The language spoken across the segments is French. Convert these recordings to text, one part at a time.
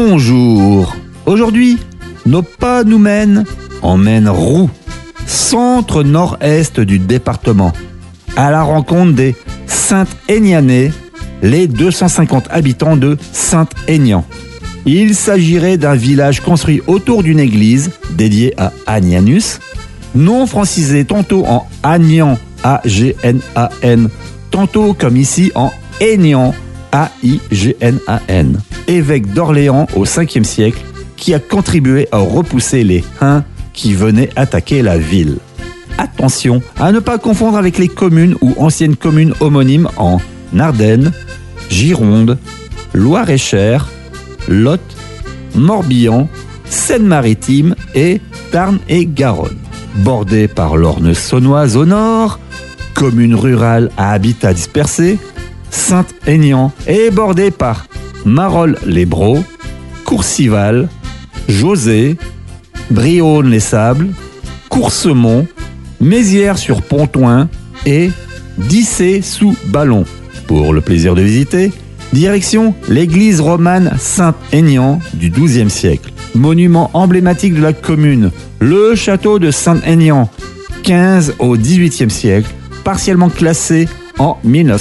Bonjour. Aujourd'hui, nos pas nous mènent en Maine-Roux, centre nord-est du département, à la rencontre des Saint-Aignianais, les 250 habitants de Saint-Aignan. Il s'agirait d'un village construit autour d'une église dédiée à Agnianus, nom francisé tantôt en Agnan, A-G-N-A-N, tantôt comme ici en Aignan, A-I-G-N-A-N, évêque d'Orléans au 5e siècle, qui a contribué à repousser les Huns qui venaient attaquer la ville. Attention à ne pas confondre avec les communes ou anciennes communes homonymes en Ardennes, Gironde, Loir-et-Cher, Lot, Morbihan, Seine-Maritime et Tarn-et-Garonne. Bordée par l'Orne saunoise au nord, commune rurale à habitat dispersé, Saint-Aignan est bordée par Marolles-les-Braaux, Courcival, José, Brionne-les-Sables, Coursemont, Mézières-sur-Pontoin et Dissé-sous-Ballon. Pour le plaisir de visiter, direction l'église romane Saint-Aignan du XIIe siècle. Monument emblématique de la commune, le château de Saint-Aignan, 15 au XVIIIe siècle, partiellement classé en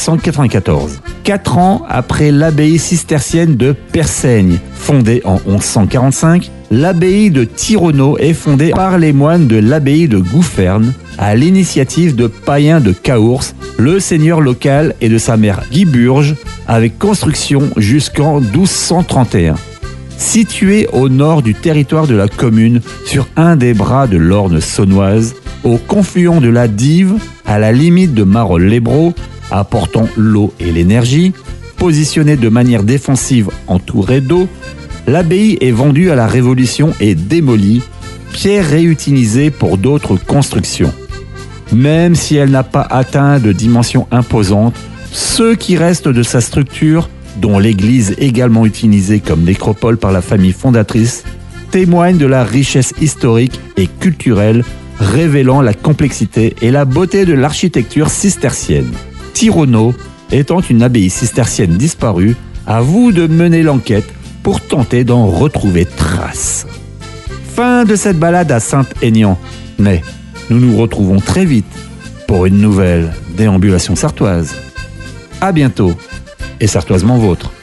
1994. 4 ans après l'abbaye cistercienne de Persaigne, fondée en 1145, l'abbaye de Thironneau est fondée par les moines de l'abbaye de Gouffern à l'initiative de païens de Caours, le seigneur local et de sa mère Guiburge, avec construction jusqu'en 1231. Située au nord du territoire de la commune, sur un des bras de l'Orne saunoise, au confluent de la Dive, à la limite de Marolles-les-Braaux, apportant l'eau et l'énergie, positionnée de manière défensive entourée d'eau, l'abbaye est vendue à la Révolution et démolie, pierre réutilisée pour d'autres constructions. Même si elle n'a pas atteint de dimensions imposantes, ce qui reste de sa structure, dont l'église également utilisée comme nécropole par la famille fondatrice, témoigne de la richesse historique et culturelle, révélant la complexité et la beauté de l'architecture cistercienne. Thironneau étant une abbaye cistercienne disparue, à vous de mener l'enquête pour tenter d'en retrouver trace. Fin de cette balade à Saint-Aignan, mais nous nous retrouvons très vite pour une nouvelle déambulation sartoise. À bientôt, et sartoisement vôtre.